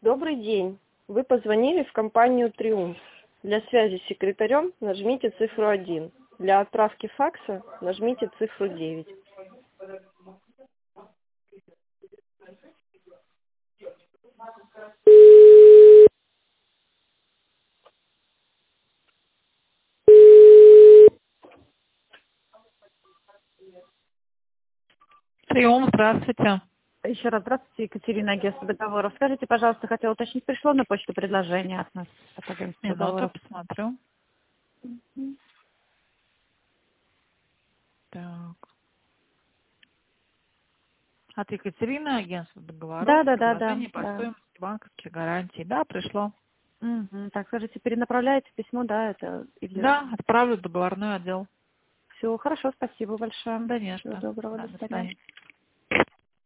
Добрый день. Вы позвонили в компанию «Триумф». Для связи с секретарем нажмите цифру 1. Для отправки факса нажмите цифру 9. Триумф, здравствуйте. Еще раз здравствуйте, Екатерина, агентство договоров. Скажите, пожалуйста, хотела уточнить, пришло на почту предложение от нас, от агентства Минуту, договоров? посмотрю. Так. От Екатерины, агентство договоров, Да. предложение по стоимости банковских гарантий. Да, пришло. Так, скажите, перенаправляете письмо, да, это? Или... Да, отправлю в договорной отдел. Все, хорошо, спасибо большое. Да не Всего что. доброго, Да, до до свидания. свидания.